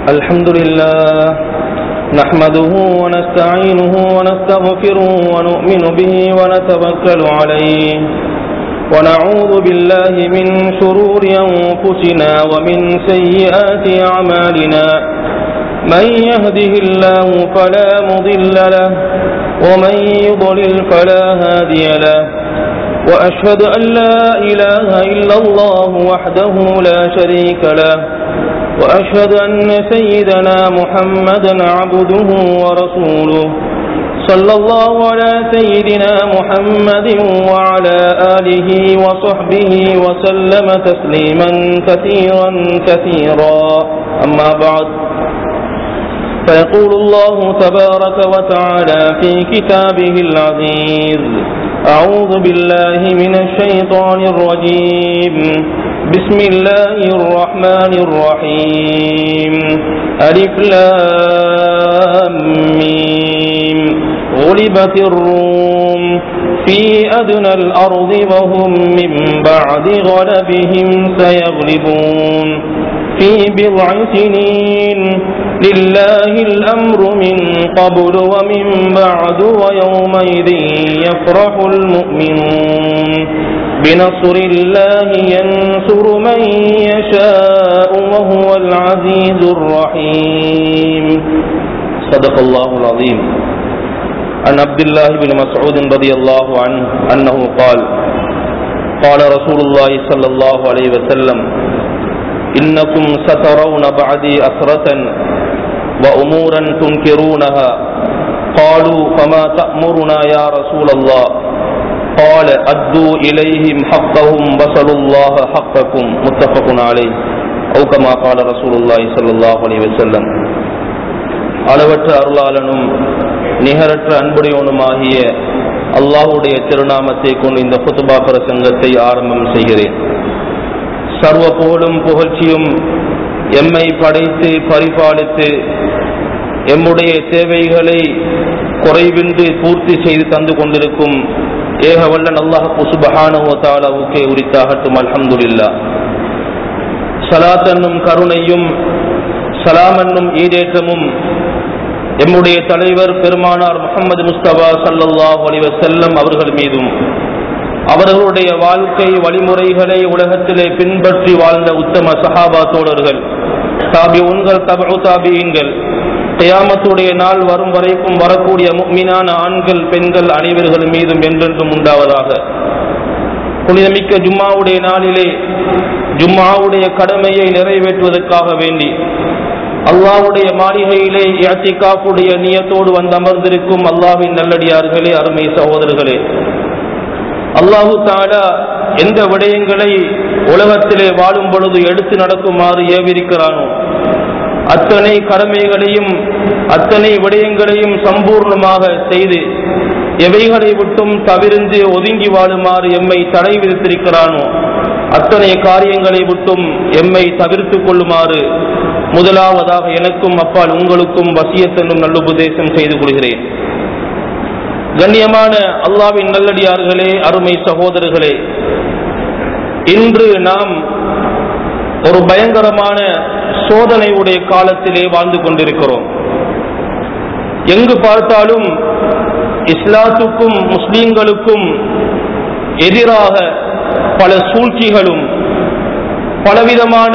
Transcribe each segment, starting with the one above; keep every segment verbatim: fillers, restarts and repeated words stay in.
الحمد لله نحمده ونستعينه ونستغفره ونؤمن به ونتوكل عليه ونعوذ بالله من شرور أنفسنا ومن سيئات أعمالنا من يهده الله فلا مضل له ومن يضلل فلا هادي له وأشهد أن لا إله إلا الله وحده لا شريك له وأشهد أن سيدنا محمدا عبده ورسوله صلى الله على سيدنا محمد وعلى آله وصحبه وسلم تسليما كثيرا كثيرا أما بعد فيقول الله تبارك وتعالى في كتابه العزيز أعوذ بالله من الشيطان الرجيم بسم الله الرحمن الرحيم ألف لام ميم غلبت الروم في أدنى الأرض وهم من بعد غلبهم سيغلبون في بضع سنين لله الأمر من قبل ومن بعد ويومئذ يفرح المؤمنون بنصر الله ينصر من يشاء وهو العزيز الرحيم صدق الله العظيم. عن عبد الله بن مسعود رضي الله عنه أنه قال قال رسول الله صلى الله عليه وسلم إنكم سترون بعدي أسرة وأمورا تنكرونها قالوا فما تأمرنا يا رسول الله قال أدوا إليهم حقهم وصلوا الله حقكم متفق عليه أو كما قال رسول الله صلى الله عليه وسلم. அளவற்ற அருளாளனும் நிகரற்ற அன்புடையவனுமாகிய அல்லாஹ்வுடைய திருநாமத்தை கொண்டு இந்த குத்பா பிரசங்கத்தை ஆரம்பம் செய்கிறேன். சர்வ புகழும் புகழ்ச்சியும் எம்மை படைத்து பரிபாலித்து எம்முடைய தேவைகளை குறைவின்றி பூர்த்தி செய்து தந்து கொண்டிருக்கும் ஏகவல்லன் அல்லாஹ் சுப்ஹானஹு வ தஆலாவுக்கே உரித்தாகட்டும். அல்ஹம்துலில்லாஹ். ஸலாத் என்னும் கருணையும் சலாம் என்னும் ஈடேற்றமும் எம்முடைய தலைவர் பெருமானார் முஹம்மது முஸ்தபா ஸல்லல்லாஹு அலைஹி வஸல்லம் அவர்கள் மீதும் அவர்களுடைய வாழ்க்கை வழிமுறைகளை உலகத்திலே பின்பற்றி வாழ்ந்த உத்தம சஹாபா தோழர்கள், தாபிஊன்கள், தபஉ தாபிஈன்கள், கியாமத்துடைய நாள் வரும் வரைக்கும் வரக்கூடிய முஃமினான ஆண்கள் பெண்கள் அனைவர்கள் மீதும் என்றென்றும் உண்டாவதாக. புனிதமிக்க ஜும்மாவுடைய நாளிலே ஜும்மாவுடைய கடமையை நிறைவேற்றுவதற்காக வேண்டி அல்லாஹ்வுடைய மாளிகையிலே இஅ்திகாஃபுடைய நியத்தோடு வந்து அமர்ந்திருக்கும் அல்லாஹ்வின் நல்லடியார்களே, அருமை சகோதரர்களே, அல்லாஹு தஆலா எந்த விடயங்களை உலகத்திலே வாழும் பொழுது எடுத்து நடக்குமாறு ஏவிருக்கிறானோ அத்தனை கடமைகளையும் அத்தனை விடயங்களையும் சம்பூர்ணமாக செய்து எவைகளை விட்டும் தவிர்ந்து ஒதுங்கி வாழுமாறு எம்மை தடை விதித்திருக்கிறானோ அத்தனை காரியங்களை விட்டும் எம்மை தவிர்த்து கொள்ளுமாறு முதலாவதாக எனக்கும் அப்பால் உங்களுக்கும் வசியத் என்னும் நல்லுபதேசம் செய்து கொள்கிறேன். கண்ணியமான அல்லாஹ்வின் நல்லடியார்களே, அருமை சகோதரர்களே, இன்று நாம் ஒரு பயங்கரமான சோதனையுடைய காலத்திலே வாழ்ந்து கொண்டிருக்கிறோம். எங்கு பார்த்தாலும் இஸ்லாத்துக்கும் முஸ்லிம்களுக்கும் எதிராக பல சூழ்ச்சிகளும் பலவிதமான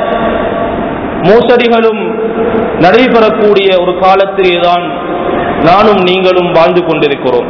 மோசடிகளும் நடைபெறக்கூடிய ஒரு காலத்திலேதான் நானும் நீங்களும் வாழ்ந்து கொண்டிருக்கிறோம்.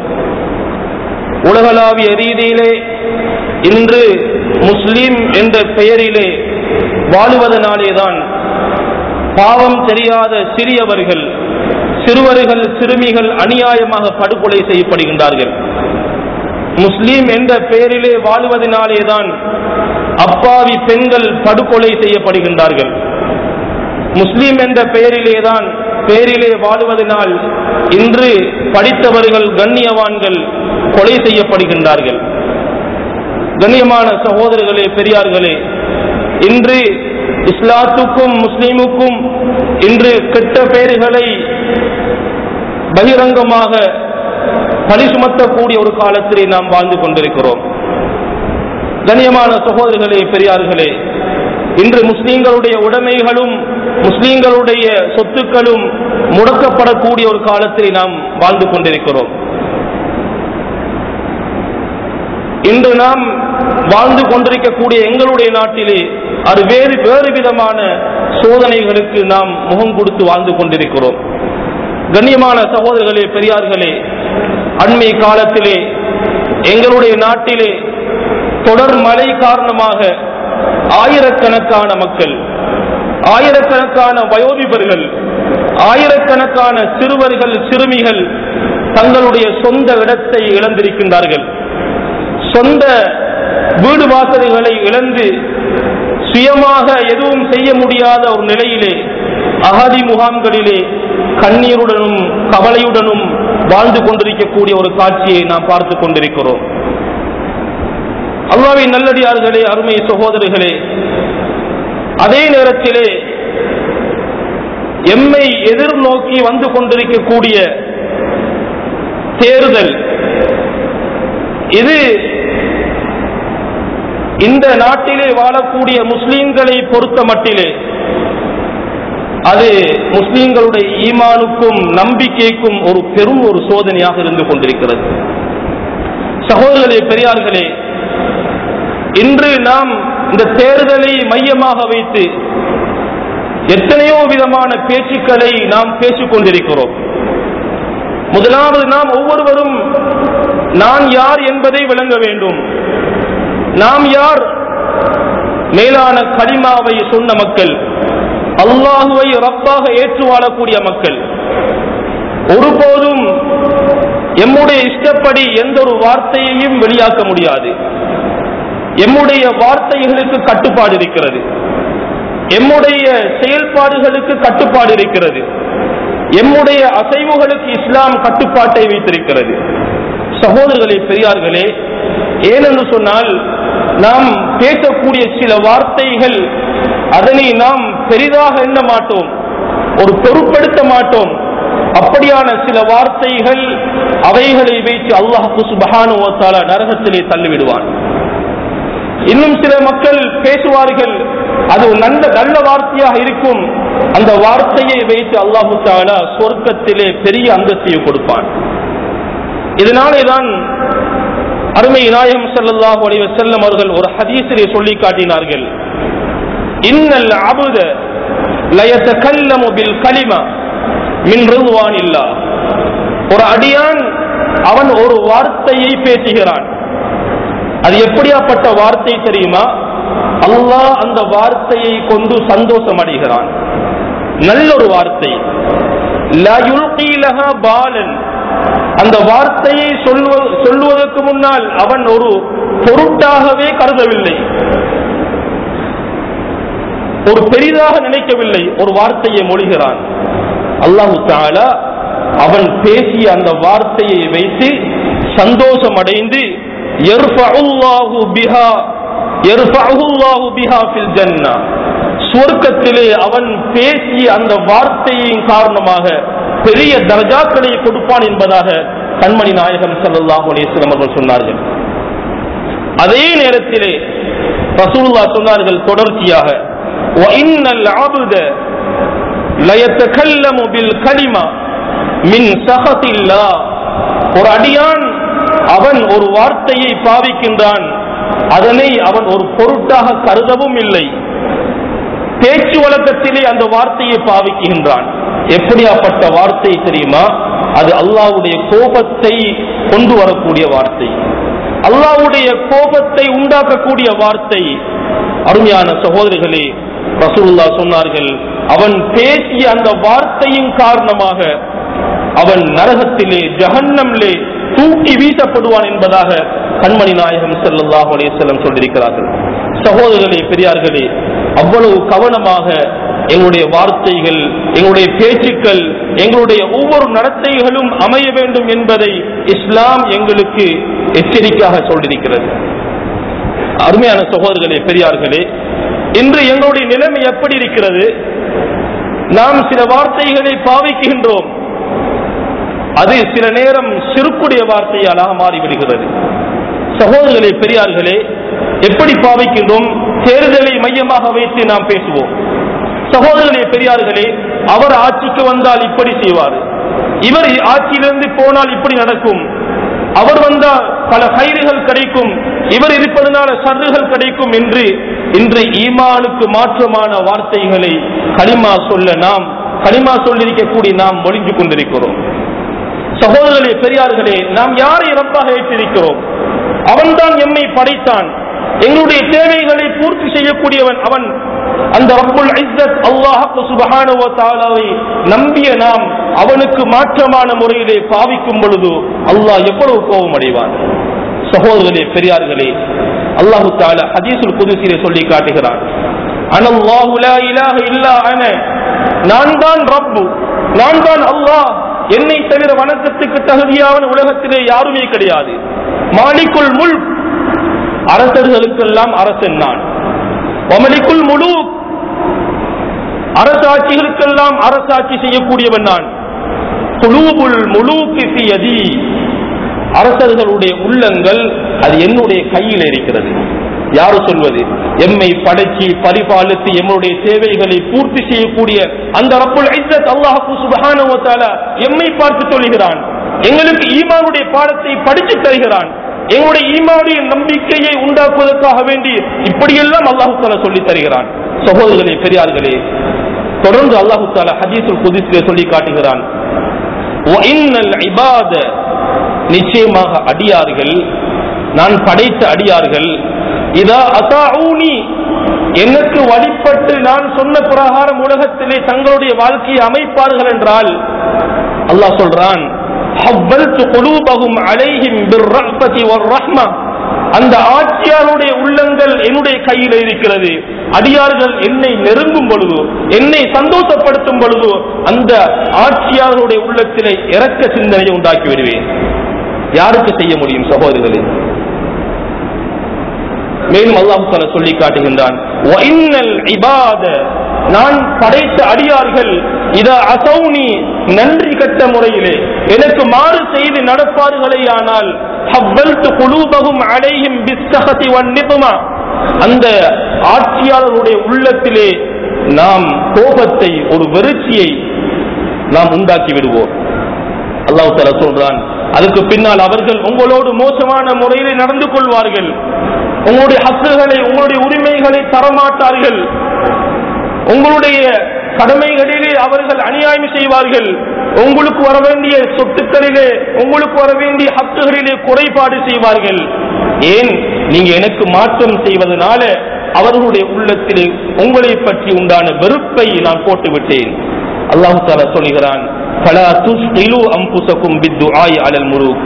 உலகளாவிய ரீதியிலே இன்று முஸ்லிம் என்ற பெயரிலே வாழுவதனாலேதான் பாவம் தெரியாத சிறியவர்கள், சிறுவர்கள், சிறுமிகள் அநியாயமாக படுகொலை செய்யப்படுகின்றார்கள். முஸ்லிம் என்ற பெயரிலே வாழுவதனாலேதான் அப்பாவி பெண்கள் படுகொலை செய்யப்படுகின்றார்கள். முஸ்லிம் என்ற பெயரிலேதான் பெயரிலே வாழுவதனால் இன்று படித்தவர்கள், கண்ணியவான்கள் கொலை செய்யப்படுகின்றார்கள். கண்ணியமான சகோதரர்களே, பெரியார்களே, இன்று இஸ்லாத்துக்கும் முஸ்லிமுக்கும் இன்று கெட்ட பெயர்களை பகிரங்கமாக பழி சுமத்தக்கூடிய ஒரு காலத்திலே நாம் வாழ்ந்து கொண்டிருக்கிறோம். கண்ணியமான சகோதரர்களே, பெரியார்களே, இன்று முஸ்லிம்களுடைய உடைமைகளும் முஸ்லிம்களுடைய சொத்துக்களும் முடக்கப்படக்கூடிய ஒரு காலத்தில் நாம் வாழ்ந்து கொண்டிருக்கிறோம். இன்று நாம் வாழ்ந்து கொண்டிருக்கக்கூடிய எங்களுடைய நாட்டிலே அது வேறு வேறு விதமான சோதனைகளுக்கு நாம் முகம் கொடுத்து வாழ்ந்து கொண்டிருக்கிறோம். கண்ணியமான சகோதரர்களே, பெரியார்களே, அண்மை காலத்திலே எங்களுடைய நாட்டிலே தொடர் மழை காரணமாக ஆயிரக்கணக்கான மக்கள், ஆயிரக்கணக்கான வயோதிபர்கள், ஆயிரக்கணக்கான சிறுவர்கள் சிறுமிகள் தங்களுடைய சொந்த இடத்தை இழந்திருக்கின்றார்கள். சொந்த வீடு வாசல்களை இழந்து சுயமாக எதுவும் செய்ய முடியாத ஒரு நிலையிலே அகதி முகாம்களிலே கண்ணீருடனும் கவலையுடனும் வாழ்ந்து கொண்டிருக்கக்கூடிய ஒரு காட்சியை நாம் பார்த்து கொண்டிருக்கிறோம். அல்லாஹ்வின் நல்லடியார்களே, அருமை சகோதரர்களே, அதே நேரத்திலே எம்மை எதிர்நோக்கி வந்து கொண்டிருக்கக்கூடிய தேர்தல், இது இந்த நாட்டிலே வாழக்கூடிய முஸ்லிம்களை பொறுத்த மட்டிலே அது முஸ்லிம்களுடைய ஈமானுக்கும் நம்பிக்கைக்கும் ஒரு பெரும் ஒரு சோதனையாக இருந்து கொண்டிருக்கிறது. சகோதரர்களே, பெரியார்களே, இன்று நாம் இந்த தேர்தலை மையமாக வைத்து எத்தனையோ விதமான பேச்சுக்களை நாம் பேசிக் கொண்டிருக்கிறோம். முதலாவது, நாம் ஒவ்வொருவரும் நான் யார் என்பதை விளங்க வேண்டும். நாம் யார்? மேலான கலிமாவை சொன்ன மக்கள், அல்லாஹுவை ரப்பாக ஏற்று வாழக்கூடிய மக்கள். ஒருபோதும் எம்முடைய இஷ்டப்படி எந்த ஒரு வார்த்தையையும் வெளியாக்க முடியாது. எம்முடைய வார்த்தைகளுக்கு கட்டுப்பாடு இருக்கிறது, எம்முடைய செயல்பாடுகளுக்கு கட்டுப்பாடு இருக்கிறது, எம்முடைய அசைவுகளுக்கு இஸ்லாம் கட்டுப்பாட்டை வைத்திருக்கிறது. சகோதரர்களே, பெரியார்களே, ஏனென்று சொன்னால் நாம் பேசக்கூடிய சில வார்த்தைகள், அதனை நாம் பெரிதாக எண்ண மாட்டோம், ஒரு பொருட்படுத்த மாட்டோம். அப்படியான சில வார்த்தைகள், அவைகளை வைத்து அல்லாஹ் சுப்ஹானஹு வ தஆலா நரகத்திலே தள்ளிவிடுவான். இன்னும் சில மக்கள் பேசுவார்கள், அது நல்ல நல்ல வார்த்தையாக இருக்கும், அந்த வார்த்தையை வைத்து அல்லாஹ் தஆலா சொர்க்கத்திலே பெரிய அந்தஸ்தை கொடுப்பான். இதனாலேதான் அருமை நாயகம் ஸல்லல்லாஹு அலைஹி வஸல்லம் அவர்கள் ஒரு ஹதீஸிலே சொல்லி காட்டினார்கள், இன்னல் அப்த லா யதகல்லமு பில் கலிமா மின் ரிضவானில்லாஹ். ஒரு அடியான் அவன் ஒரு வார்த்தையை பேசுகிறான். அது எப்படியாப்பட்ட வார்த்தை தெரியுமா? அல்லாஹ் அந்த வார்த்தையை கொண்டு சந்தோஷம் அடைகிறான். நல்ல ஒரு வார்த்தை. லா யுல்கி லஹா பாலன். அந்த வார்த்தையை சொல்வதற்கு முன்னால் அவன் ஒரு பொருட்டாகவே கருதவில்லை, ஒரு பெரிதாக நினைக்கவில்லை, ஒரு வார்த்தையை மொழிகிறான். அல்லாஹு தஆலா அவன் பேசிய அந்த வார்த்தையை வைத்து சந்தோஷம் அடைந்து யர்ஃபஉல்லாஹு பிஹா யர்ஃபஉல்லாஹு பிஹா ஃபில் ஜன்னah, சுவர்க்கத்திலே அவன் பேசிய அந்த வார்த்தையின் காரணமாக பெரிய தரஜாக்களை கொடுப்பான் என்பதாக கண்மணி நாயகம் ஸல்லல்லாஹு அலைஹி வஸல்லம் அவர்கள் சொன்னார்கள். அதே நேரத்திலே ரசூலுல்லாஹ் சொன்னார்கள் தொடர்ச்சியாக, வ இன்னல் அப்த லா யதகல்லமு பில் கலிமா மின் சஹத்தில்லாஹ். ஒரு அடியான் அவன் ஒரு வார்த்தையை பாவிக்கின்றான், அதனை அவன் ஒரு பொருட்டாக கருதவும் இல்லை, பேச்சு வழக்கத்திலே அந்த வார்த்தையை பாவிக்கின்றான். எப்படியாப்பட்ட வார்த்தை தெரியுமா? அது அல்லாஹ்வுடைய கோபத்தை கொண்டு வரக்கூடிய வார்த்தை, அல்லாஹ்வுடைய கோபத்தை உண்டாக்கக்கூடிய வார்த்தை. அருமையான சகோதரர்களே, ரசூலுல்லாஹ் சொன்னார்கள், அவன் பேசிய அந்த வார்த்தையின் காரணமாக அவன் நரகத்திலே ஜஹன்னமிலே தூக்கி வீசப்படுவான் என்பதாக கண்மணி நாயகம் ஸல்லல்லாஹு அலைஹி வஸல்லம் சொல்லியிருக்கிறார்கள். சகோதரர்களே, பெரியார்களே, அவ்வளவு கவனமாக எங்களுடைய வார்த்தைகள், எங்களுடைய பேச்சுக்கள், எங்களுடைய ஒவ்வொரு நடத்தைகளும் அமைய வேண்டும் என்பதை இஸ்லாம் எங்களுக்கு எச்சரிக்கையாக சொல்லியிருக்கிறது. அருமையான சகோதரர்களே, பெரியார்களே, இன்று எங்களுடைய நிலைமை எப்படி இருக்கிறது? நாம் சில வார்த்தைகளை பாவிக்கின்றோம், அது சில நேரம் சிறுக்குடைய வார்த்தையாலாக மாறிவிடுகிறது. சகோதரர்களே, பெரியார்களே, எப்படி பாவிக்கின்றோம்? தேர்தலை மையமாக வைத்து நாம் பேசுவோம். சகோதரர்களே, பெரியார்களே, அவர் ஆட்சிக்கு வந்தால் இப்படி செய்வார், இவர் ஆட்சியிலிருந்து போனால் இப்படி நடக்கும், அவர் வந்தால் பல கைதுகள் கிடைக்கும், இவர் இருப்பதனால சர்றுகள் கிடைக்கும் என்று இன்று ஈமானுக்கு மாற்றமான வார்த்தைகளை கலிமா சொல்ல நாம் கலிமா சொல்லிருக்கக்கூடிய நாம் மொழிந்து கொண்டிருக்கிறோம். சகோதரர்களே, பெரியார்களே, நாம் யாரை ரப்பாக ஏற்றிருக்கிறோம்? அவன்தான் எம்மை படைத்தான், எங்களுடைய தேவைகளை பூர்த்தி செய்யக்கூடியவன் அவன். அந்த ரப்புல் இஸ்ஸத் அல்லாஹ் சுப்ஹானஹு வ தஆலாவை நம்பிய நாம் அவனுக்கு மாற்றமான முறையிலே பாவிக்கும் பொழுது அல்லாஹ் எவ்வளவு கோபம் அடைவான். சகோதரர்களே, பெரியார்களே, அல்லாஹ் தஆலா ஹதீஸுல் குதுஸிலே சொல்லி காட்டுகிறான், அனல்லாஹு லா இலாஹ இல்லா அன, நான் தான் ரப்பு, நான் தான் அல்லாஹ், என்னை தவிர வணக்கத்துக்கு தகுதியான உலகத்திலே யாருமே கிடையாது. மாலிகுல் முல்க், அரசர்களுக்கெல்லாம் அரசன் நான். வமலிகுல் முலூக், அரசாட்சிகளுக்கெல்லாம் அரசாட்சி செய்யக்கூடியவன் நான். குலூபுல் முலூக்கி ஃபி யதி, அரசர்களுடைய உள்ளங்கள் அது என்னுடைய கையில் இருக்கிறது. யாரு சொல்வது? எம்மை படைச்சி பரிபாலித்து எம்முடைய தேவைகளை பூர்த்தி செய்யக்கூடிய அந்த ரப்புல் இஸ்ஸத் அல்லாஹ் சுப்ஹானஹு வ தஆலா எம்மை பார்த்து சொல்கிறான், எங்களுக்கு ஈமானுடைய பாடத்தை படித்து தருகிறான், எங்களுடைய ஈமானுடைய நம்பிக்கையை உண்டாக்குவதற்காக வேண்டி இப்படியெல்லாம் அல்லாஹ் தஆலா சொல்லி தருகிறான். சகோதரர்களே, பெரியார்களே, தொடர்ந்து அல்லாஹ் தஆலா ஹதீஸுல் குதுஸிலே சொல்லி காட்டுகிறான், வ இன்னல் இபாத, நிச்சயமாக அடியார்கள், நான் படைத்த அடியார்கள், இதா அதாஊனி, எனக்கு வழிபட்டு நான் சொன்ன பிரகாரம் உலகத்திலே தங்களுடைய வாழ்க்கையை அமைப்பார்கள் என்றால் அல்லாஹ் சொல்றான், ஹவ்வல்து குலூபஹும் அலைஹிம் பிர்ரஹ்மதி வர்ரஹ்மா, அந்த ஆட்சியாருடைய உள்ளங்கள் என்னுடைய கையில் இருக்கிறது. அடியார்கள் என்னை நெருங்கும் பொழுது, என்னை சந்தோஷப்படுத்தும் பொழுது அந்த ஆட்சியாருடைய உள்ளத்திலே இரக்க சிந்தனையை உண்டாக்கி விடுவேன். யாருக்கு செய்ய முடியும் சகோதரர்களே? மேலும் அல்லாஹ் தஆலா சொல்லி காட்டுகின்றான், வ இன்னல் இபாத, நான் படைத்த அடியார்கள், இதா அஸௌனி, நன்றி கட்ட முறையிலே எனக்கு மாறு செய்து நடப்பார்களேயானால், ஹவ்வல்து குலூபஹும் அலைஹிம் பிஸ்ஸஹதி வன்னிக்மா, அந்த ஆட்சியாளருடைய உள்ளத்திலே நாம் கோபத்தை, ஒரு வெறுச்சியை நாம் உண்டாக்கி விடுவோம். அல்லாஹ் தஆலா சொல்றான், அதுக்கு பின்னால் அவர்கள் உங்களோடு மோசமான முறையில் நடந்து கொள்வார்கள், உங்களுடைய ஹக்குகளை, உங்களுடைய உரிமைகளை தரமாட்டார்கள், உங்களுடைய கடமைகளிலே அவர்கள் அநியாயம் செய்வார்கள், உங்களுக்கு வர வேண்டிய சொத்துக்களிலே, உங்களுக்கு வர வேண்டிய ஹக்குகளிலே குறைபாடு செய்வார்கள். ஏன்? நீங்க எனக்கு மாற்றம் செய்வதனால அவர்களுடைய உள்ளத்திலே உங்களை பற்றி உண்டான வெறுப்பை நான் போட்டுவிட்டேன். அல்லாஹ் தஆலா சொல்கிறான், ஃபலா துஸ்கிலு அன்ஃபுஸகும் பித்துஆஇ அலல் முலூக்,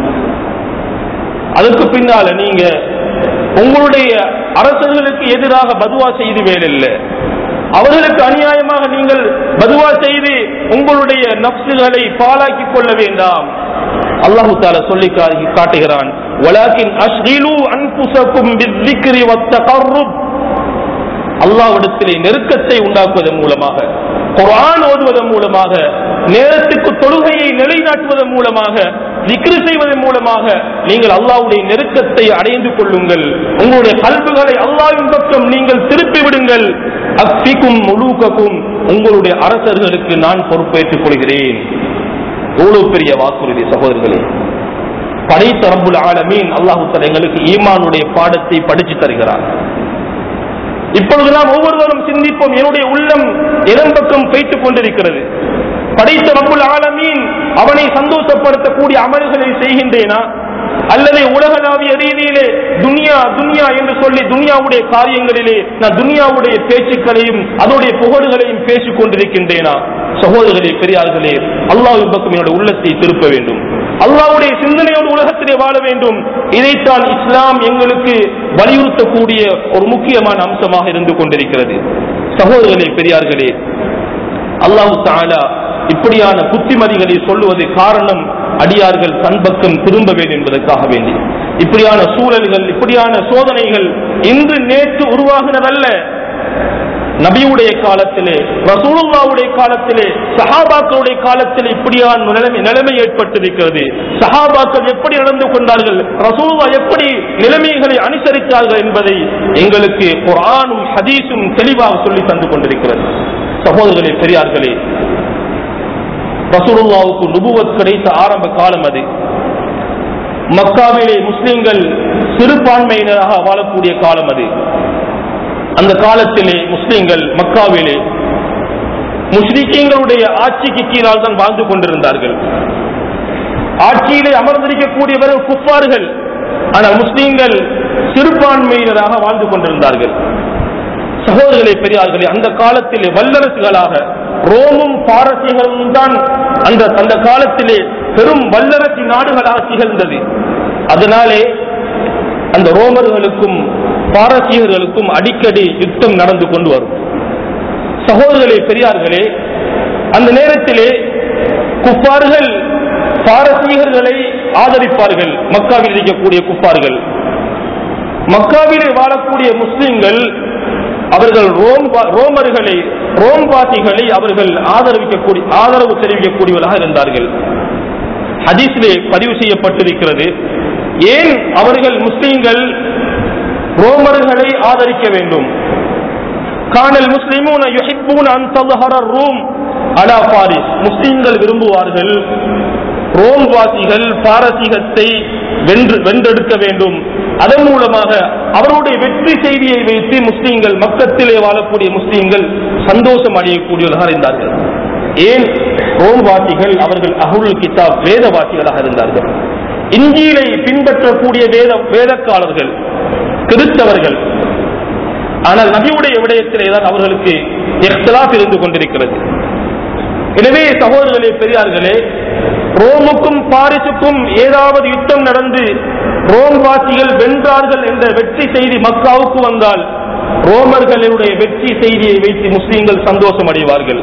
அதுக்கு பின்னால நீங்க உங்களுடைய அரசர்களுக்கு எதிராக பதுவா செய்து வேலில்லை, அவர்களுக்கு அநியாயமாக நீங்கள் பதுவா செய்து உங்களுடைய நப்சுகளை பாழாக்கிக் கொள்ள வேண்டாம். அல்லாஹ் தஆலா சொல்லி காட்டுகிறான், வலாக்கின் அஷ்கிலு அன்ஃபுஸகும் பிஸ்ஸிக்ரி வத்தகர்ருப், அல்லாஹ்விடத்திலே நெருக்கத்தை உண்டாக்குவதன் மூலமாக, குர்ஆன் ஓதுவதன் மூலமாக, நேரத்துக்கு தொழுகையை நிலைநாட்டுவதன் மூலமாக, திக்ர் செய்வதன் மூலமாக நீங்கள் அல்லாஹ்வுடைய நெருக்கத்தை அடைந்து கொள்ளுங்கள். உங்களுடைய கல்புகளை அல்லாஹ்வின் பக்கம் நீங்கள் திருப்பி விடுங்கள். அஃபிக்கும் முலூகக்கும், உங்களுடைய அரசர்களுக்கு நான் பொறுப்பேற்றுக் கொள்கிறேன். எவ்வளவு பெரிய வாக்குறுதி சகோதரர்களே! படைத்த ரப்புல் ஆலமீன் அல்லாஹ் தஆலா எங்களுக்கு ஈமானுடைய பாடத்தை படித்து தருகிறார். இப்பொழுது நாம் ஒவ்வொருவரும் சிந்திப்போம், என்னுடைய உள்ளம் எதன் பக்கம் போய்த்துக் கொண்டிருக்கிறது? படைத்த ரப்புல் ஆலமீன் அவனை சந்தோஷப்படுத்தக்கூடிய அமல்களை செய்கின்றேனா, அல்லது உலகளாவிய ரீதியிலே துனியா துனியா என்று சொல்லி துனியாவுடைய காரியங்களிலே நான் துனியாவுடைய பேச்சுக்களையும் அதோடைய புகழ்களையும் பேசிக் கொண்டிருக்கின்றேனா? சகோதரர்களே, பெரியார்களே, அல்லாஹ்வின் பக்கம் என்னுடைய உள்ளத்தை திருப்ப வேண்டும். அல்லாஹ்வுடைய சிந்தனையோடு உலகத்திலே வாழ வேண்டும். இதைத்தான் இஸ்லாம் எங்களுக்கு வலியுறுத்தக்கூடிய ஒரு முக்கியமான அம்சமாக இருந்து கொண்டிருக்கிறது. சகோதரர்களே, பெரியார்களே, அல்லாஹ் தஆலா இப்படியான புத்திமதிகளை சொல்லுவது காரணம் அடியார்கள் தன் பக்கம் திரும்ப வேண்டும் என்பதற்காக வேண்டி. இப்படியான சூழல்கள், இப்படியான சோதனைகள் இன்று நேற்று உருவாகினதல்ல. நபியுடைய காலத்திலே, ரசூலுல்லாஹ்வுடைய காலத்திலே, சஹாபாக்களுடைய காலத்திலே இப்படியான நிலைமை நிலைமை ஏற்பட்டிருக்கிறது. சஹாபாக்கள் எப்படி நடந்து கொண்டார்கள், ரசூலுல்லாஹ் எப்படி நிலைமைகளை அனுசரித்தார்கள் என்பதை எங்களுக்கு குர்ஆனும் ஹதீஸும் தெளிவாக சொல்லி தந்து கொண்டிருக்கிறது. சகோதரர்களே, பெரியார்களே, ரசூலுல்லாஹ்வுக்கு நுபுவத் கிடைத்த ஆரம்ப காலம் அது. மக்காவிலே முஸ்லிம்கள் சிறுபான்மையினராக வாழக்கூடிய காலம் அது. அந்த காலத்திலே முஸ்லிம்கள் மக்காவிலே முஸ்லிம்களுடைய ஆட்சிக்கு கீழால் தான் வாழ்ந்து கொண்டிருந்தார்கள். ஆட்சியிலே அமர்ந்திருக்கக்கூடியவர்கள் குஃபார்கள், ஆனால் முஸ்லிம்கள் சிறுபான்மையினராக வாழ்ந்து கொண்டிருந்தார்கள். சகோதரர்களே, பெரியார்களே, அந்த காலத்திலே வல்லரசுகளாக ரோமும் பாரசீகமும் தான் அந்த அந்த காலத்திலே பெரும் வல்லரசு நாடுகளாக திகழ்ந்தது. அதனாலே அந்த ரோமர்களுக்கும் பாரசீகர்களுக்கும் அடிக்கடி யுத்தம் நடந்து கொண்டு வரும். சகோதரர்களே, பெரியார்களே, அந்த நேரத்திலே குஃபார்கள் பாரசீகர்களை ஆதரிப்பார்கள். மக்காவில் இருக்கக்கூடிய குஃபார்கள், மக்காவிலே வாழக்கூடிய முஸ்லிம்கள் அவர்கள் ரோம் ரோமர்களை ரோம்வாசிகளை அவர்கள் ஆதரவிக்கக்கூடிய ஆதரவு தெரிவிக்கக்கூடியவர்களாக இருந்தார்கள். ஹதீஸிலே பதிவு செய்யப்பட்டிருக்கிறது, ஏன் அவர்கள் முஸ்லிம்கள் ரோமர்களை ஆதரிக்க வேண்டும்? கானல் முஸ்லிமூன யுஹிப்பூன அன் தظஹர الروم அலா பாரிஸ். முஸ்லிம்கள் விரும்புவார்கள் ரோம்வாசிகள் பாரசீகத்தை வென்று வென்றெடுக்க வேண்டும். அதன் மூலமாக அவருடைய வெற்றி செய்தியை வைத்து முஸ்லிம்கள், மக்கத்திலே வாழக்கூடிய முஸ்லிம்கள் சந்தோஷம் அடையக்கூடியவர்களாக இருந்தார்கள். ஏன்? ரோம்வாசிகள் அவர்கள் அஹ்லுல் கிதாப் வேதவாசிகளாக இருந்தார்கள். இன்ஜீலை பின்பற்றக்கூடிய வேத வேதக்காரர்கள் கிறிஸ்தவர்கள். ஆனால் நபியுடைய விடயத்திலே தான் அவர்களுக்கு இஹ்திலாஃப் இருந்து கொண்டிருக்கிறது. எனவே சகோதரர்களே, பெரியார்களே, ரோமுக்கும் பாரிசுக்கும் ஏதாவது யுத்தம் நடந்து ரோம்வாசிகள் வென்றார்கள் என்ற வெற்றி செய்தி மக்காவுக்கு வந்தால் ரோமர்களுடைய வெற்றி செய்தியை வைத்து முஸ்லிம்கள் சந்தோஷம் அடைவார்கள்.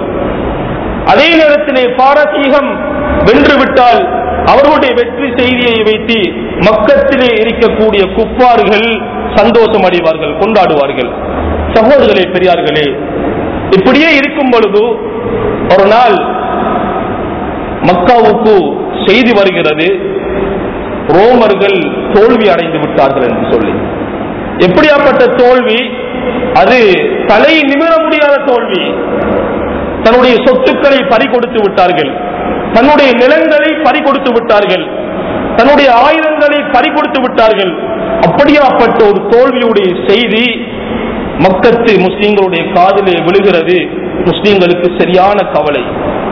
அதே நேரத்திலே பாரசீகம் வென்றுவிட்டால் அவர்களுடைய வெற்றி செய்தியை வைத்து மக்கத்திலே இருக்கக்கூடிய குஃபார்கள் சந்தோஷம் அடைவார்கள், கொண்டாடுவார்கள். சகோதரர்களே, பெரியார்களே, இப்படியே இருக்கும் பொழுது ஒரு நாள் மக்காவுக்கு செய்தி வருகிறது, ரோமர்கள் தோல்வி அடைந்து விட்டார்கள் என்று சொல்லி. எப்படியாப்பட்ட தோல்வி அது? தலை நிமிர முடியாத தோல்வி. தன்னுடைய சொத்துக்களை பறிகொடுத்து விட்டார்கள், தன்னுடைய நிலங்களை பறிகொடுத்து விட்டார்கள், தன்னுடைய ஆயுதங்களை பறிகொடுத்து விட்டார்கள். அப்படியாப்பட்ட ஒரு தோல்வியுடைய செய்தி மக்கத்து முஸ்லிம்களுடைய காதிலே விழுகிறது. முஸ்லிம்களுக்கு சரியான கவலை.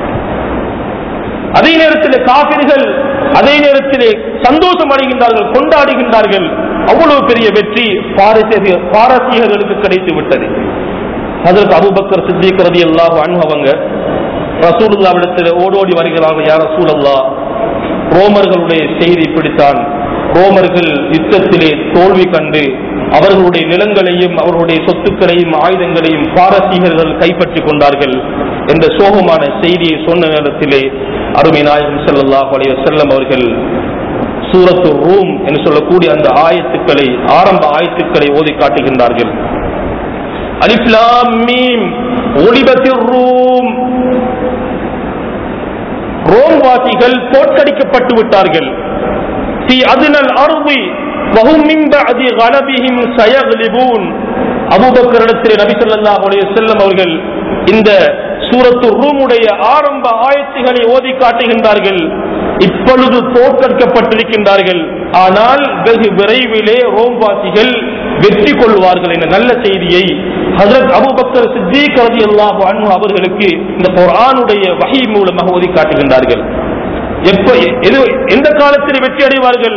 அதே நேரத்தில் காபிர்கள் அதே நேரத்திலே சந்தோஷம் அடைகின்றார்கள், கொண்டாடுகின்றார்கள். அவ்வளவு பெரிய வெற்றி பாரசீகர்களுக்கு கிடைத்து விட்டது. ஹஜ்ரத் அபூபக்கர் சித்திக் ரலியல்லாஹு அன்ஹு அவங்க ரசூலுல்லாஹ்விடத்தில் ஓடோடி வருகிறார்கள். யா ரசூலல்லாஹ், ரோமர்களுடைய செய்தி பிடித்தான். ரோமர்கள் யுத்தத்திலே தோல்வி கண்டு அவர்களுடைய நிலங்களையும் அவர்களுடைய சொத்துக்களையும் ஆயுதங்களையும் பாரசீகர்கள் கைப்பற்றிக் கொண்டார்கள் என்ற சோகமான செய்தியை சொன்ன நேரத்திலே அருமை நாயகம் ஸல்லல்லாஹு அலைஹி வஸல்லம் அவர்கள் சூரத்து ரூம் என்று சொல்லக்கூடிய அந்த ஆயத்துக்களை, ஆரம்ப ஆயத்துக்களை ஓதி காட்டுகின்றார்கள். அலிஃப் லாம் மீம் ஒலிபத்திர் ரூம். ரோம்வாசிகள் தோற்கடிக்கப்பட்டு விட்டார்கள். ஃபீ அத்னல் அர்தி வஹும் மின் பஅதி கலபிஹிம் சயக்லிபூன். அபூபக்கரிடத்திலே நபி ஸல்லல்லாஹு அலைஹி வஸல்லம் அவர்கள் இந்த சூரத்து ரூமுடைய ஆரம்ப ஆயத்துகளை ஓதி காட்டுகின்றார்கள். இப்பொழுது தோற்கடிக்கப்பட்டிருக்கின்றார்கள், ஆனால் வெகு விரைவிலே ரோம்வாசிகள் வெற்றி கொள்வார்கள் என்ற நல்ல செய்தியை ஹஜ்ரத் அபூபக்கர் சித்திக் ரலியல்லாஹு அன்ஹு அவர்களுக்கு இந்த குர்ஆனுடைய வஹீ மூலமாக ஓதி காட்டுகின்றார்கள். எப்ப எந்த காலத்தில் வெற்றி அடைவார்கள்?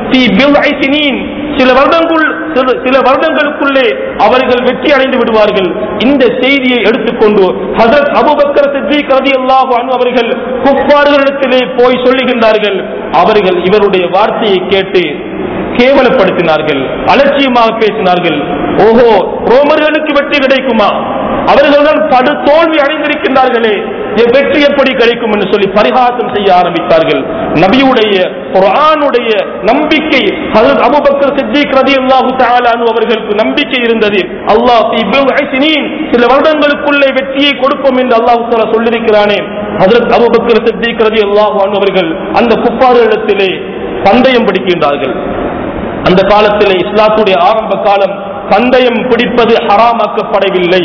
சில வருடங்கள் சில வருடங்களுக்குள்ளே அவர்கள் வெற்றி அடைந்து விடுவார்கள். இந்த செய்தியை எடுத்துக்கொண்டு ஹஜ்ரத் அபூபக்கர் சித்திக் ரலியல்லாஹு அன்ஹு அவர்கள் குஃபார்களிடத்திலே போய் சொல்லுகின்றார்கள். அவர்கள் இவருடைய வார்த்தையை கேட்டு கேவலப்படுத்தினார்கள், அலட்சியமாக பேசினார்கள். ஓஹோ, ரோமர்களுக்கு வெற்றி கிடைக்குமா? அவர்கள் தான் படு தோல்வி அடைந்திருக்கின்றார்களே, வெற்றி எப்படி கிடைக்கும் என்று சொல்லி பரிகாசம் செய்ய ஆரம்பித்தார்கள். நபியுடைய குர்ஆனுடைய நம்பிக்கை ஹஜ்ரத் அபூபக்கர் சித்திக் ரலியல்லாஹு தஆலா அன்ஹு அவர்களுக்கு நம்பிக்கை இருந்தது. அல்லாஹ் ஃபீ பில்இ சினீன், சில வருடங்களுக்குள்ளே வெற்றியை கொடுப்போம் என்று அல்லாஹ் தஆலா சொல்லியிருக்கிறானே. ஹஜ்ரத் அபூபக்கர் சித்திக் ரலியல்லாஹு அன்ஹு அவர்கள் அந்த குஃபாரிடத்திலே பந்தயம் பிடிக்கின்றார்கள். அந்த காலத்திலே இஸ்லாத்துடைய ஆரம்ப காலம் பந்தயம் பிடிப்பது ஹராமாக்கப்படவில்லை.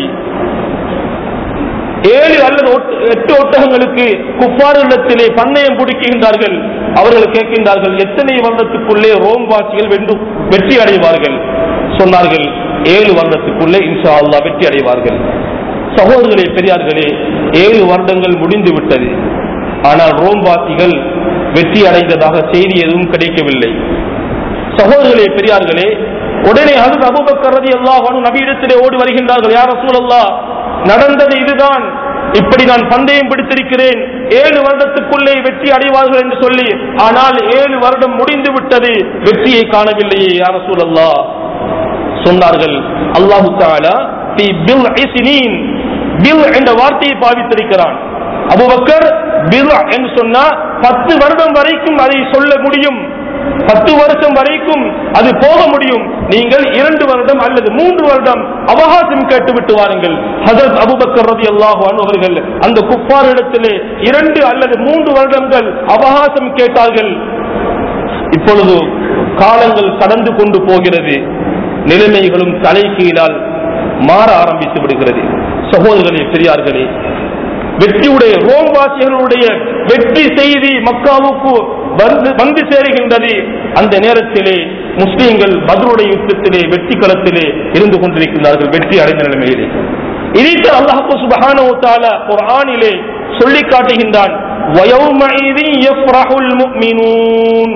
ஏழு அல்லது எட்டு ஒட்டகங்களுக்கு குஃபாரிடத்திலே பந்தயம் பிடிக்கின்றார்கள். அவர்கள் கேட்கின்றார்கள், எத்தனை வருடத்துக்குள்ளே ரோம் வாசிகள் வெற்றி அடைவார்கள்? சொன்னார்கள், ஏழு வருடத்துக்குள்ளே இன்ஷா அல்லாஹ் வெற்றி அடைவார்கள். சகோதரர்களே, பெரியார்களே, ஏழு வருடங்கள் முடிந்து விட்டது. ஆனால் ரோம் வாசிகள் வெற்றி அடைந்ததாக செய்தி எதுவும் கிடைக்கவில்லை. சகோதரர்களே, பெரியார்களே, உடனே ஹஜ்ரத் அபூபக்கர் ரலியல்லாஹு அன்ஹு நபியிடத்திலே ஓடி வருகின்றார்கள். யா ரசூலல்லாஹ், நடந்தது இதுதான், இப்படி நான் பந்தயம் பிடித்திருக்கிறேன், ஏழு வருடத்துக்குள்ளே வெற்றி அடைவார்கள் என்று சொல்லி, ஆனால் ஏழு வருடம் முடிந்து விட்டது, வெற்றியை காணவில்லையே யா ரசூலல்லாஹ். சொன்னார்கள், அல்லாஹ் தஆலா ஃபீ பில்இ சினீன், பில் என்ற வார்த்தையை பாவித்திருக்கிறான். அபூபக்கர் பில் என்று சொன்னா பத்து வருடம் வரைக்கும் அதை சொல்ல முடியும், பத்து வருஷம் வரைக்கும் அது போக முடியும். நீங்கள் இரண்டு வருடம் அல்லது மூன்று வருடம் அவகாசம் கேட்டு விட்டு வாருங்கள். ஹஜ்ரத் அபூபக்கர் ரலியல்லாஹு அன்ஹு அவர்கள் அந்த குஃபாரிடத்திலே இரண்டு அல்லது மூன்று வருடங்கள் அவகாசம் கேட்டார்கள். இப்பொழுது காலங்கள் கடந்து கொண்டு போகிறது, நிலைமைகளும் தலைகீழால் மாற ஆரம்பித்து விடுகிறது. சகோதரர்களே, பெரியார்களே, வெற்றியுடைய ரோம்வாசிகளுடைய வெற்றி செய்தி மக்காவுக்கு வந்து சேருகின்றது. அந்த நேரத்திலே முஸ்லிம்கள் பத்ருடைய யுத்தத்திலே வெற்றி களத்திலே இருந்து கொண்டிருக்கிறார்கள், வெற்றி அடைந்த நிலைமையிலே. இதைத்தான் அல்லாஹ் சுப்ஹானஹு வ தஆலா குர்ஆனிலே சொல்லி காட்டுகின்றான். வயௌமஇதின் யஃப்ரஹுல் முஃமினூன்,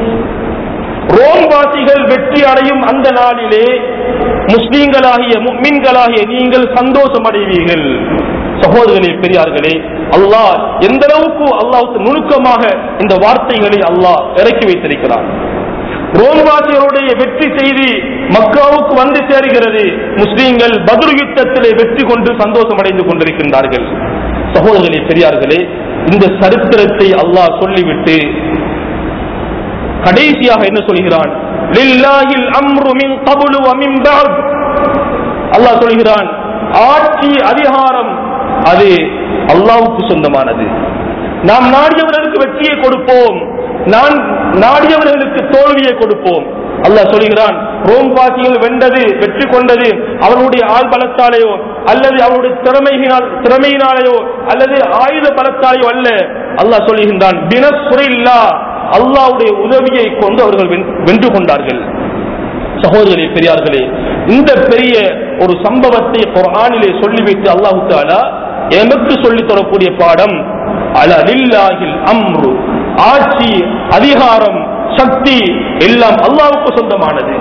ரோம்வாசிகள் வெற்றி அடையும் அந்த நாளிலே முஸ்லிம்களாகிய முஃமின்களாகிய நீங்கள் சந்தோஷம் அடைவீர்கள். சகோதரர்களே, பெரியார்களே, அல்லாஹ் எந்த அளவுக்கு அல்லாஹ் நுணுக்கமாக இந்த வார்த்தைகளை அல்லாஹ் இறக்கி வைத்திருக்கிறார். ரோம்வாசிகளுடைய வெற்றி செய்தி மக்காவுக்கு வந்து சேருகிறது. முஸ்லிம்கள் பத்ர் யுத்தத்திலே வெற்றி கொண்டு சந்தோஷம் அடைந்து கொண்டிருக்கின்றார்கள். சகோதரர்களே, பெரியார்களே, இந்த சரித்திரத்தை அல்லாஹ் சொல்லிவிட்டு கடைசியாக என்ன சொல்கிறான்? லில்லாஹில் அம்ரு மின் கப்லு வ மின் பஅத். அல்லாஹ் சொல்கிறான், ஆட்சி அதிகாரம் அது அல்லாஹ்வுக்கு சொந்தமானது. நாம் நாடியவர்களுக்கு வெற்றியை கொடுப்போம், நான் நாடியவர்களுக்கு தோல்வியை கொடுப்போம். அல்லாஹ் சொல்கிறான், ரோம்வாசிகள் வென்றது, வெற்றி கொண்டது அவர்களுடைய ஆள் பலத்தாலேயோ அல்லது அவருடைய திறமையினால் திறமையினாலேயோ அல்லது ஆயுத பலத்தாலேயோ அல்ல. அல்லாஹ் சொல்கின்றான், பினஸ்ரில்லாஹ், அல்லாஹ்வுடைய உதவியை கொண்டு அவர்கள் வென்று கொண்டார்கள். சகோதரர்களே, பெரியார்களே, இந்த பெரிய ஒரு சம்பவத்தை குர்ஆனிலே சொல்லிவிட்டு அல்லாஹ் தஆலா எமக்கு சொல்லித் தரக்கூடிய பாடம், அலா லில்லாஹில் அம்ரு, ஆட்சி அதிகாரம் சக்தி எல்லாம் அல்லாஹ்வுக்கு சொந்தமானது.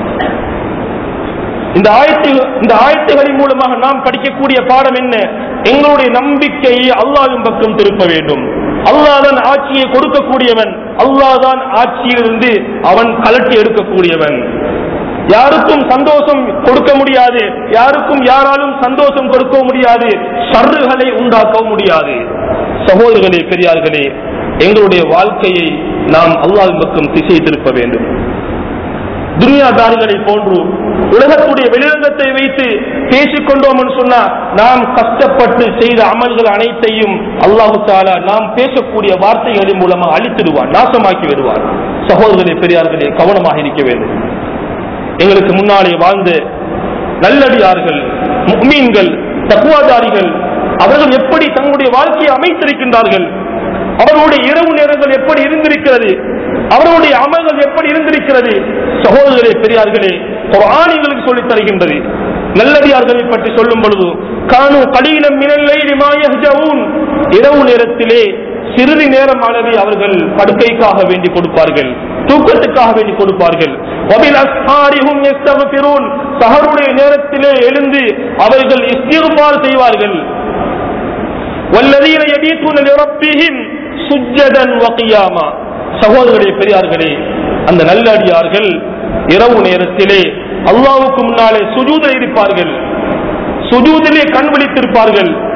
இந்த ஆயத்து இந்த ஆயத்துகளின் மூலமாக நாம் படிக்கக்கூடிய பாடம் என்ன? எங்களுடைய நம்பிக்கையை அல்லாஹ்வின் பக்கம் திருப்ப வேண்டும். அல்லாஹ் தான் ஆட்சியை கொடுக்கக்கூடியவன், அல்லாஹ் தான் ஆட்சியிலிருந்து அவன் கலட்டி எடுக்கக்கூடியவன். யாருக்கும் சந்தோஷம் கொடுக்க முடியாது, யாருக்கும் யாராலும் சந்தோஷம் கொடுக்க முடியாது, ஷர்றுகளை உண்டாக்க முடியாது. சகோதரர்களே, பெரியார்களே, எங்களுடைய வாழ்க்கையை நாம் அல்லாஹ்வின் பக்கம் திசை திருப்ப வேண்டும். துனியாதாரிகளை போன்று உலகத்துடைய வெளிரங்கத்தை வைத்து பேசிக்கொண்டோம் என்று சொன்னா நாம் கஷ்டப்பட்டு செய்த அமல்கள் அனைத்தையும் அல்லாஹ் தஆலா நாம் பேசக்கூடிய வார்த்தைகளின் மூலமாக அழித்திடுவான், நாசமாக்கி விடுவான். சகோதரர்களே, பெரியார்களே, கவனமாக இருக்க வேண்டும். எங்களுக்கு முன்னாலே வாழ்ந்த நல்லடியார்கள், முஃமின்கள், தக்வாதாரிகள், அவர்கள் எப்படி தங்களுடைய வாழ்க்கையை அமைத்திருக்கின்றார்கள், அவர்களுடைய இரவு நேரங்கள் எப்படி இருந்திருக்கிறது, அவர்களுடைய அமல்கள் எப்படி இருந்திருக்கிறது. சகோதரர்களே, பெரியார்களே, குர்ஆன் எங்களுக்கு சொல்லித் தருகின்றது. நல்லடியார்களை பற்றி சொல்லும் பொழுது, கானு கலீலம் மினல் லைலி மா யஹ்ஜஊன், இரவு நேரத்திலே சிறிது நேரம் அளவே அவர்கள் படுக்கைக்காக வேண்டி கொடுப்பார்கள், தூக்கத்துக்காக வேண்டி கொடுப்பார்கள். வபில் அஸ்ஹாரிஹும் யஸ்தக்ஃபிரூன், சஹருடைய நேரத்திலே எழுந்து அவர்கள் இஸ்திக்ஃபார் செய்வார்கள். வல்லதீன யபீதுன லிரப்பிஹிம் சுஜ்ஜதன் வ கியாமா. சகோதரர்களே, பெரியார்களே, அந்த நல்லடியார்கள் இரவு நேரத்திலே அல்லாஹ்வுக்கு முன்னாலே சுஜூதில் இருப்பார்கள், சுஜூதிலே கண் விழித்திருப்பார்கள்.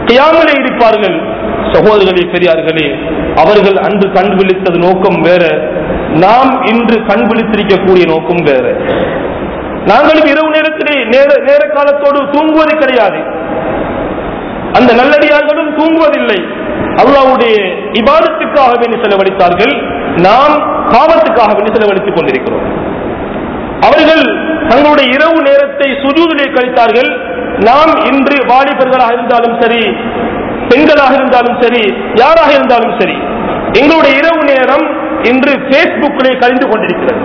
கியாமிலே இருப்பார்கள். சகோதரர்களே, பெரியார்களே, அவர்கள் அன்று கண் விழித்தது நோக்கம் வேற, நாம் இன்று கண் விழித்திருக்கக்கூடிய நோக்கம் வேற. நாங்களும் இரவு நேரத்திலே நேர நேர காலத்தோடு தூங்குவது கிடையாது. அந்த நல்லடியார்களும் தூங்குவதில்லை. அல்லாஹ்வுடைய இபாதத்துக்காக வேண்டி செலவழித்தார்கள், நாம் பாவத்துக்காக வேண்டி செலவழித்துக் கொண்டிருக்கிறோம். அவர்கள் தங்களுடைய இரவு நேரத்தை சுஜூதிலே கழித்தார்கள். நாம் இன்று வாலிபர்களாக இருந்தாலும் சரி, பெண்களாக இருந்தாலும் சரி, யாராக இருந்தாலும் சரி, எங்களுடைய இரவு நேரம் இன்று பேஸ்புக்கிலே கழிந்து கொண்டிருக்கிறது.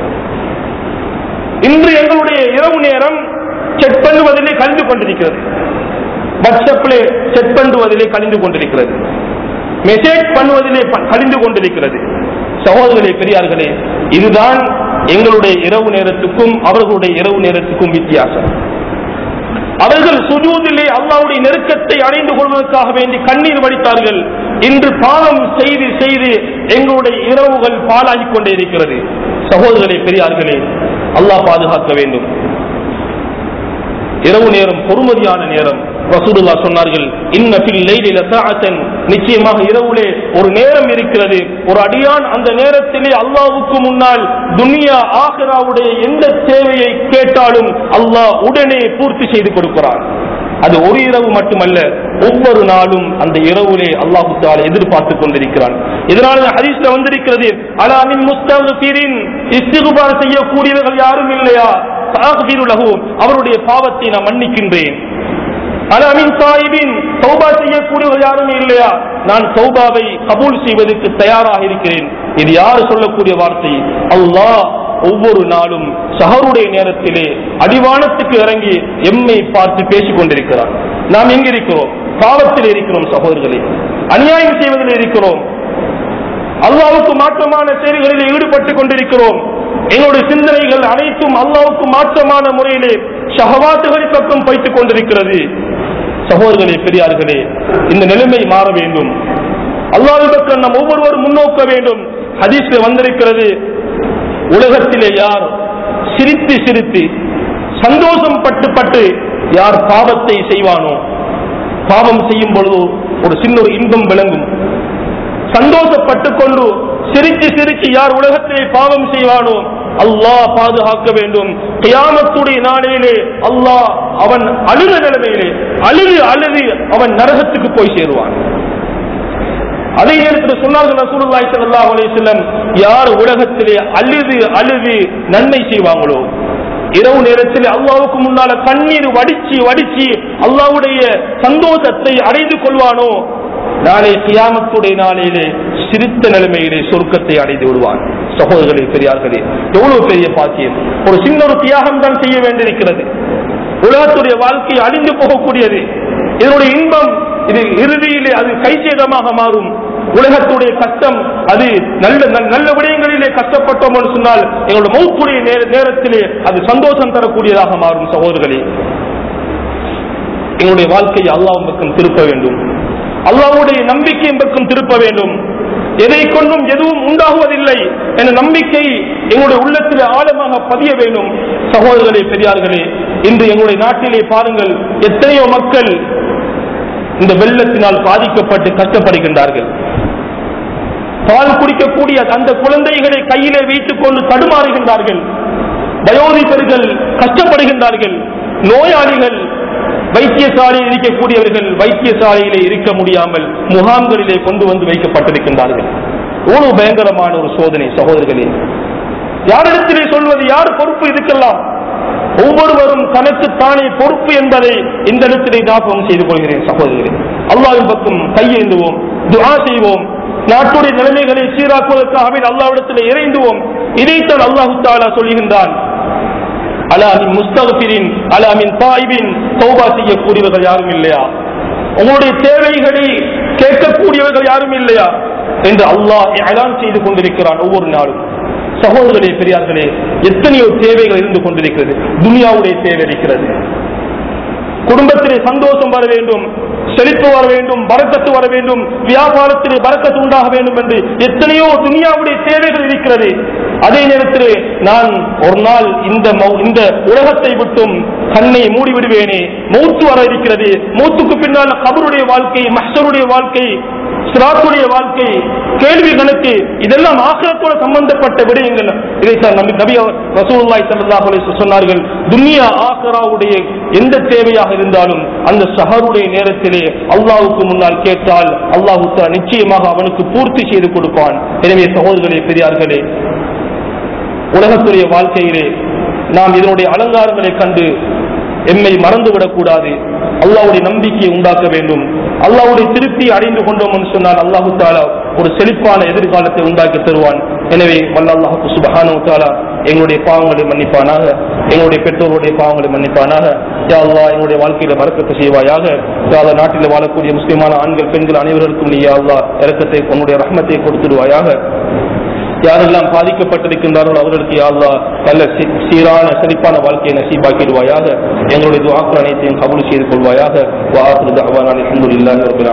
இன்று எங்களுடைய இரவு நேரம் செக் பண்ணுவதிலே கழிந்து கொண்டிருக்கிறது. வாட்ஸ்அப்பிலே செக் பண்ணுவதிலே கழிந்து கொண்டிருக்கிறது. மெசேஜ் பண்ணுவதிலே கழிந்து கொண்டிருக்கிறது. சகோதரர்களே, பெரியார்களே, இதுதான் எங்களுடைய இரவு நேரத்துக்கும் அவர்களுடைய இரவு நேரத்துக்கும் வித்தியாசம். அவர்கள் சுஜூதிலே அல்லாஹ்வுடைய நெருக்கத்தை அடைந்து கொள்வதற்காக வேண்டி கண்ணீர் வடித்தார்கள். இன்று பாவம் செய்து செய்து எங்களுடைய இரவுகள் பாழாகிக் கொண்டே இருக்கிறது. சகோதரர்களே, பெரியார்களே, அல்லாஹ் பாதுகாக்க வேண்டும். இரவு நேரம் பொறுமதியான நேரம். ரசூலுல்லாஹ் சொன்னார்கள், இன்ன ஃபில் லைலி லஸாஅத்தன், நிச்சயமாக இரவுலே ஒரு நேரம் இருக்கிறது. ஒரு அடியான் அந்த நேரத்திலே அல்லாஹ்வுக்கு முன்னால் துனியா ஆகிராவுடைய எந்த தேவையை கேட்டாலும் அல்லாஹ் உடனே பூர்த்தி செய்து கொடுக்கிறான். அது ஒரு இரவு மட்டுமல்ல, ஒவ்வொரு நாளும் அந்த இரவுலே அல்லாஹ் தஆலா எதிர்பார்த்துக் கொண்டிருக்கிறான். இதனால ஹதீஸ்ல வந்திருக்கிறது, அலா மின் முஸ்தக்ஃபிரின், இஸ்திக்பார் செய்யக்கூடியவர்கள் யாரும் இல்லையா, தஅஃபிரு லஹு, அவருடைய பாவத்தை நான் மன்னிக்கின்றேன். அலா மின் தாயிபின், தௌபா செய்யக்கூடியவர்கள் யாரும் இல்லையா, நான் தௌபாவை கபூல் செய்வதற்கு தயாராக இருக்கிறேன். இது யார் சொல்லக்கூடிய வார்த்தை? அல்லாஹ் ஒவ்வொரு நாளும் சஹருடைய நேரத்திலே அடிவானத்துக்கு இறங்கி எம்மை பார்த்து பேசிக் கொண்டிருக்கிறார். நாம் எங்க இருக்கிறோம்? பாவத்தில் இருக்கிறோம் சகோதரர்களே, அநியாயம் செய்வதில் இருக்கிறோம், அல்லாஹ்வுக்கு மாற்றமான செயல்களில் ஈடுபட்டுக் கொண்டிருக்கிறோம். எங்களுடைய சிந்தனைகள் அனைத்தும் அல்லாஹ்வுக்கு மாற்றமான முறையிலே ஷஹவாத்துகளின் பக்கம் வைத்துக் கொண்டிருக்கிறது. சகோதரர்களே, பெரியார்களே, இந்த நிலைமை மாற வேண்டும். அல்லாஹ்வின் பக்கம் நாம் ஒவ்வொருவரும் முன்னோக்க வேண்டும். ஹதீஸ்ல வந்திருக்கிறது, உலகத்திலே யார் சிரித்து சிரித்து சந்தோஷம் பட்டு பட்டு யார் பாவத்தை செய்வானோ, பாவம் செய்யும் பொழுது ஒரு சின்ன ஒரு இன்பம் விளங்கும். சந்தோஷப்பட்டு கொண்டு சிரிச்சு சிரிச்சு யார் உலகத்திலே பாவம் செய்வானோ, அல்லாஹ் பாதுகாக்க வேண்டும். கியாமத்துடைய நாளிலே அல்லாஹ் அவன் அழுத நிலைமையிலே அழுது அழுது அவன் நரகத்துக்கு போய் சேருவான். அதே நேரத்தில் சொன்னார்கள் ரசூலுல்லாஹி ஸல்லல்லாஹு அலைஹி வஸல்லம், யார் உலகத்திலே அழுது அழுது நன்மை செய்வாங்களோ, இரவு நேரத்தில் அல்லாஹ்வுக்கு முன்னால கண்ணீர் வடிச்சு வடிச்சு அல்லாஹ்வுடைய சந்தோஷத்தை அடைந்து கொள்வானோ, நாளை கியாமத்துடைய நாளிலே சிரித்த நிலைமையிலே சொர்க்கத்தை அடைந்து விடுவான். சகோதரர்களே, பெரியார்களே, எவ்வளவு பெரிய பாக்கியம்! ஒரு சின்ன ஒரு தியாகம் தான் செய்ய வேண்டியிருக்கிறது. உலகத்துடைய வாழ்க்கை அழிந்து போகக்கூடியது. இதனுடைய இன்பம் இது இறுதியிலே அது கைசேதமாக மாறும். உலகத்துடைய கஷ்டம் அது நல்ல நல்ல விடயங்களிலே கஷ்டப்பட்டோம் என்று சொன்னால் எங்களுடைய மௌத்துடைய நேரத்திலே அது சந்தோஷம் தரக்கூடியதாக மாறும். சகோதரர்களே, எங்களுடைய வாழ்க்கையை அல்லாஹ்வின் பக்கம் திருப்ப வேண்டும். அல்லாஹ்வுடைய நம்பிக்கையின் பக்கம் திருப்ப வேண்டும். எதை கொண்டும் எதுவும் உண்டாகுவதில்லை என்ற நம்பிக்கை எங்களுடைய உள்ளத்தில் ஆழமாக பதிய வேண்டும். சகோதரர்களே, பெரியார்களே, இன்று எங்களுடைய நாட்டிலே பாருங்கள், எத்தனையோ மக்கள் இந்த வெள்ளத்தினால் பாதிக்கப்பட்டு கஷ்டப்படுகின்றார்கள். பால் குடிக்கக்கூடிய அந்த குழந்தைகளை கையிலே வைத்துக் கொண்டு தடுமாறுகின்றார்கள். வயோதிபர்கள் கஷ்டப்படுகின்றார்கள். நோயாளிகள் வைத்தியசாலையில் இருக்கக்கூடியவர்கள் வைத்தியசாலையிலே இருக்க முடியாமல் முகாம்களிலே கொண்டு வந்து வைக்கப்பட்டிருக்கின்றார்கள். எவ்வளவு பயங்கரமான ஒரு சோதனை சகோதரர்களே! யாரிடத்திலே சொல்வது? யார் பொறுப்பு இதுக்கெல்லாம்? ஒவ்வொருவரும் தனக்கு தானே பொறுப்பு என்பதை இந்த இடத்திலே ஞாபகம் செய்து கொள்கிறேன். சகோதரர்களே, அல்லாஹ்வின் பக்கம் கையேந்துவோம், துஆ செய்வோம், நாட்டுடைய நிலைமைகளை சீராக்குவதற்காக அல்லாஹ்விடத்திலே இறைந்துவோம். இதைத்தான் அல்லாஹ் தஆலா சொல்கின்றான், அலா மின் முஸ்தக்ஃபிரின் அலா மின் தாயிபின், தௌபா செய்யக்கூடியவர்கள் யாரும் இல்லையா, உங்களுடைய தேவைகளை கேட்கக்கூடியவர்கள் யாரும் இல்லையா என்று அல்லாஹ் இஅலான் செய்து கொண்டிருக்கிறான் ஒவ்வொரு நாளும். சகோதரர்களே, பெரியார்களே, எத்தனையோ தேவைகள் இருந்து கொண்டிருக்கிறது. துனியாவுடைய தேவை இருக்கிறது. குடும்பத்திலே சந்தோஷம் வர வேண்டும், செழிப்பு வர வேண்டும், பரக்கத்து வர வேண்டும், வியாபாரத்திலே பரக்கத்து உண்டாக வேண்டும் என்று எத்தனையோ துனியாவுடைய தேவைகள் இருக்கிறது. அதே நேரத்தில் நான் ஒரு நாள் இந்த இந்த உலகத்தை விட்டும் கண்ணை மூடிவிடுவேனே, மௌத்து வர இருக்கிறது, மௌத்துக்கு பின்னால் கபருடைய வாழ்க்கை, மஹ்ஷருடைய வாழ்க்கை, சிராத்துடைய வாழ்க்கை, கேள்வி கணக்கு, இதெல்லாம் ஆகிரத்தோட சம்பந்தப்பட்ட விடயங்கள். இதைத்தான் நபி நபி ரசூலுல்லாஹி ஸல்லல்லாஹு அலைஹி வஸல்லம் சொன்னார்கள், துன்யா ஆகிராவுடைய எந்த தேவையாக இருந்தாலும் அந்த ஸஹருடைய நேரத்திலே அல்லாஹ்வுக்கு முன்னால் கேட்டால் அல்லாஹ் தஆலா நிச்சயமாக அவனுக்கு பூர்த்தி செய்து கொடுப்பான். எனவே சகோதரர்களே, பெரியார்களே, உலகத்துடைய வாழ்க்கையிலே நாம் இதனுடைய அலங்காரங்களை கண்டு எம்மை மறந்துவிடக் கூடாது. அல்லாஹ்வுடைய நம்பிக்கையை உண்டாக்க வேண்டும். அல்லாஹ்வுடைய திருப்தி அடைந்து கொண்டோம் என்று சொன்னால் அல்லாஹ் தஆலா ஒரு செழிப்பான எதிர்காலத்தை உண்டாக்கி தருவான். எனவே வல்ல அல்லாஹ் சுப்ஹானஹு வ தஆலா எங்களுடைய பாவங்களை மன்னிப்பானாக, எங்களுடைய பெற்றோருடைய பாவங்களை மன்னிப்பானாக. யா அல்லாஹ் எங்களுடைய வாழ்க்கையில பரக்கத்து செய்வாயாக. யா அல்லாஹ் நாட்டில் வாழக்கூடிய முஸ்லிமான ஆண்கள் பெண்கள் அனைவருக்கும் நீ யா அல்லாஹ் இரக்கத்தை உன்னுடைய ரஹ்மத்தை கொடுத்துடுவாயாக. யாரெல்லாம் பாதிக்கப்பட்டிருக்கின்றார்களோ அவர்களுக்கு யா அல்லாஹ் நல்ல சீரான செழிப்பான வாழ்க்கையை நசீபாக்கிடுவாயாக. எங்களுடைய துஆக்கள் அனைத்தையும் கபூல் செய்து கொள்வாயாக. வ ஆகிரு தஅவானா அல்ஹம்துலில்லாஹி ரப்பில்